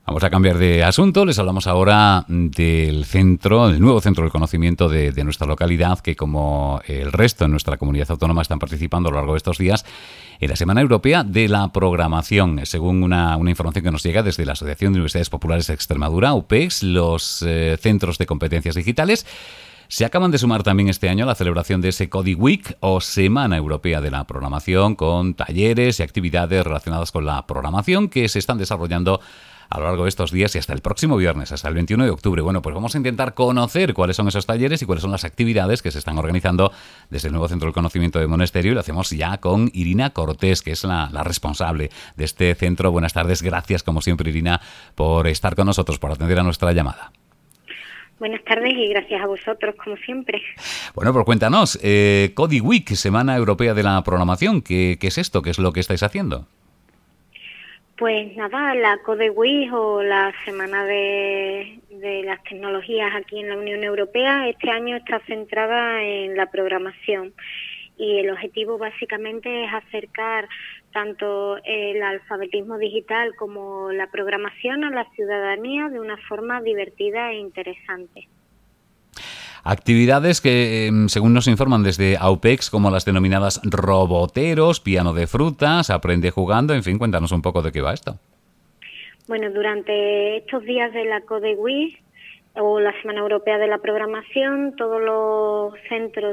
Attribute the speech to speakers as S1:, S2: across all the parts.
S1: Vamos a cambiar de asunto. Les hablamos ahora del nuevo centro del conocimiento de nuestra localidad, que como el resto de nuestra comunidad autónoma están participando a lo largo de estos días en la Semana Europea de la Programación. Según una información que nos llega desde la Asociación de Universidades Populares de Extremadura, UPEX, los centros de competencias digitales se acaban de sumar también este año a la celebración de ese Code Week o Semana Europea de la Programación, con talleres y actividades relacionadas con la programación que se están desarrollando a lo largo de estos días y hasta el próximo viernes, hasta el 21 de octubre. Bueno, pues vamos a intentar conocer cuáles son esos talleres y cuáles son las actividades que se están organizando desde el nuevo Centro del Conocimiento de Monesterio, y lo hacemos ya con Irina Cortés, que es la responsable de este centro. Buenas tardes, gracias como siempre, Irina, por estar con nosotros, por atender a nuestra llamada.
S2: Buenas tardes y gracias a vosotros, como siempre.
S1: Bueno, pues cuéntanos, Code Week, Semana Europea de la Programación, ¿qué es esto? ¿Qué es lo que estáis haciendo?
S2: Pues nada, la Code Week o la Semana de las Tecnologías aquí en la Unión Europea este año está centrada en la programación, y el objetivo básicamente es acercar tanto el alfabetismo digital como la programación a la ciudadanía de una forma divertida e interesante.
S1: Actividades que, según nos informan desde AUPEX, como las denominadas roboteros, piano de frutas, aprende jugando, en fin, cuéntanos un poco de qué va esto.
S2: Bueno, durante estos días de la Code Week o la Semana Europea de la Programación, todos los centros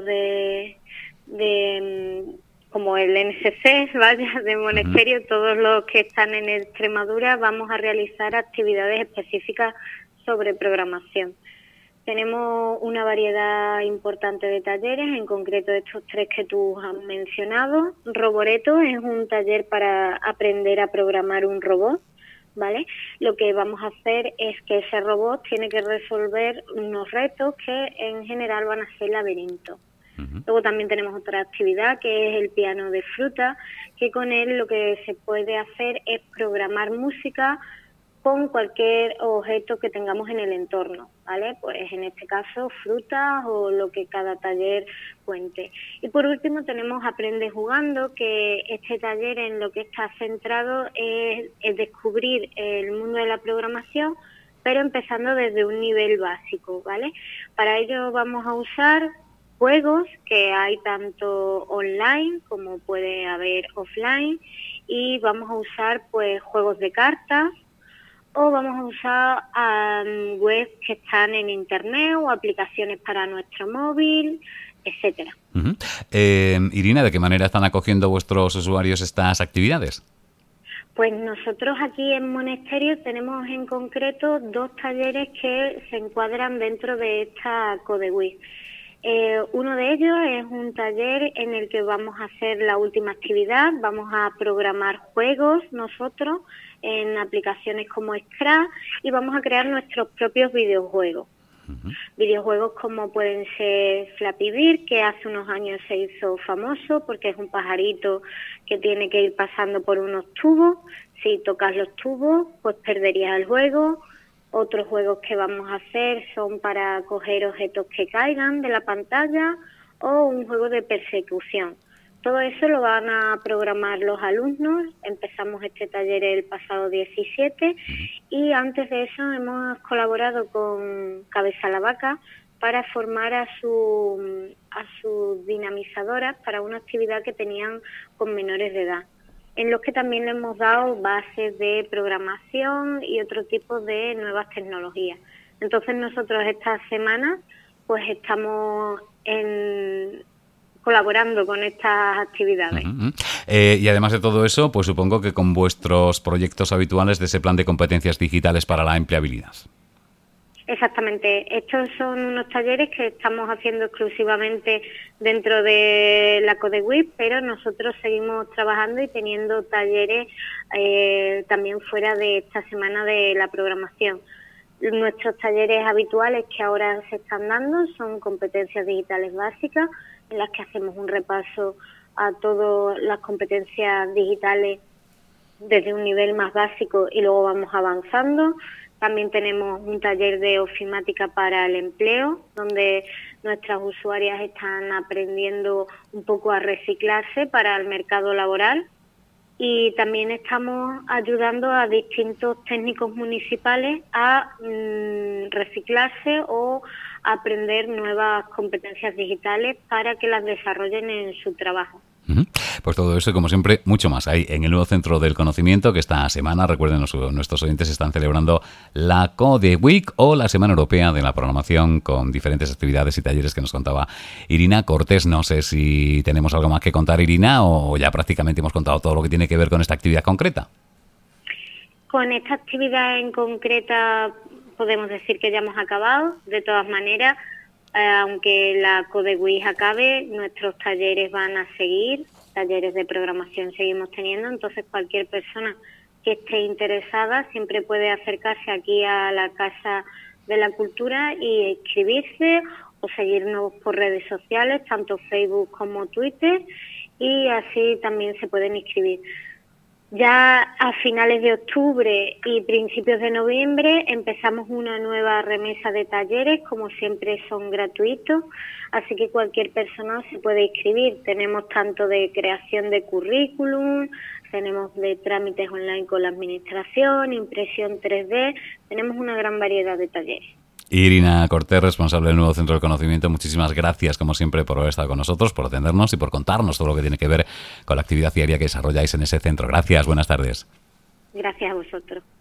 S2: como el NSC, de Monesterio, todos los que están en Extremadura, vamos a realizar actividades específicas sobre programación. Tenemos una variedad importante de talleres, en concreto estos tres que tú has mencionado. Roboreto es un taller para aprender a programar un robot, ¿vale? Lo que vamos a hacer es que ese robot tiene que resolver unos retos que en general van a ser laberintos. Luego también tenemos otra actividad que es el piano de fruta, que con él lo que se puede hacer es programar música con cualquier objeto que tengamos en el entorno, ¿vale? Pues en este caso frutas o lo que cada taller cuente. Y por último tenemos Aprende Jugando, que este taller en lo que está centrado es descubrir el mundo de la programación, pero empezando desde un nivel básico, ¿vale? Para ello vamos a usar juegos que hay tanto online como puede haber offline, y vamos a usar pues juegos de cartas, o vamos a usar webs que están en internet o aplicaciones para nuestro móvil, etcétera.
S1: Irina, ¿de qué manera están acogiendo vuestros usuarios estas actividades?
S2: Pues nosotros aquí en Monesterio tenemos en concreto 2 talleres que se encuadran dentro de esta Code Week. Uno de ellos es un taller en el que vamos a hacer la última actividad, vamos a programar juegos nosotros en aplicaciones como Scratch y vamos a crear nuestros propios videojuegos. Videojuegos como pueden ser Flappy Bird, que hace unos años se hizo famoso porque es un pajarito que tiene que ir pasando por unos tubos. Si tocas los tubos, pues perderías el juego. Otros juegos que vamos a hacer son para coger objetos que caigan de la pantalla o un juego de persecución. Todo eso lo van a programar los alumnos. Empezamos este taller el pasado 17 y antes de eso hemos colaborado con Cabeza la Vaca para formar a sus dinamizadoras para una actividad que tenían con menores de edad, en los que también le hemos dado bases de programación y otro tipo de nuevas tecnologías. Entonces nosotros esta semana pues estamos colaborando con estas actividades.
S1: Y además de todo eso, pues supongo que con vuestros proyectos habituales de ese plan de competencias digitales para la empleabilidad.
S2: Exactamente. Estos son unos talleres que estamos haciendo exclusivamente dentro de la Code Week, pero nosotros seguimos trabajando y teniendo talleres también fuera de esta semana de la programación. Nuestros talleres habituales que ahora se están dando son competencias digitales básicas, en las que hacemos un repaso a todas las competencias digitales desde un nivel más básico y luego vamos avanzando. También tenemos un taller de ofimática para el empleo, donde nuestras usuarias están aprendiendo un poco a reciclarse para el mercado laboral. y también estamos ayudando a distintos técnicos municipales a reciclarse o aprender nuevas competencias digitales para que las desarrollen en su trabajo.
S1: Pues todo eso y como siempre mucho más hay en el nuevo Centro del Conocimiento, que esta semana, recuerden nuestros oyentes, están celebrando la Code Week o la Semana Europea de la Programación, con diferentes actividades y talleres que nos contaba Irina Cortés. No sé si tenemos algo más que contar, Irina, o ya prácticamente hemos contado todo lo que tiene que ver con esta actividad concreta.
S2: Con esta actividad en concreta podemos decir que ya hemos acabado. De todas maneras, aunque la Code Week acabe, nuestros talleres van a seguir, talleres de programación seguimos teniendo, entonces cualquier persona que esté interesada siempre puede acercarse aquí a la Casa de la Cultura y inscribirse o seguirnos por redes sociales, tanto Facebook como Twitter, y así también se pueden inscribir. Ya a finales de octubre y principios de noviembre empezamos una nueva remesa de talleres, como siempre son gratuitos, así que cualquier persona se puede inscribir. Tenemos tanto de creación de currículum, tenemos de trámites online con la administración, impresión 3D, tenemos una gran variedad de talleres.
S1: Irina Cortés, responsable del nuevo Centro del Conocimiento, muchísimas gracias como siempre por haber estado con nosotros, por atendernos y por contarnos todo lo que tiene que ver con la actividad diaria que desarrolláis en ese centro. Gracias, buenas tardes.
S2: Gracias a vosotros.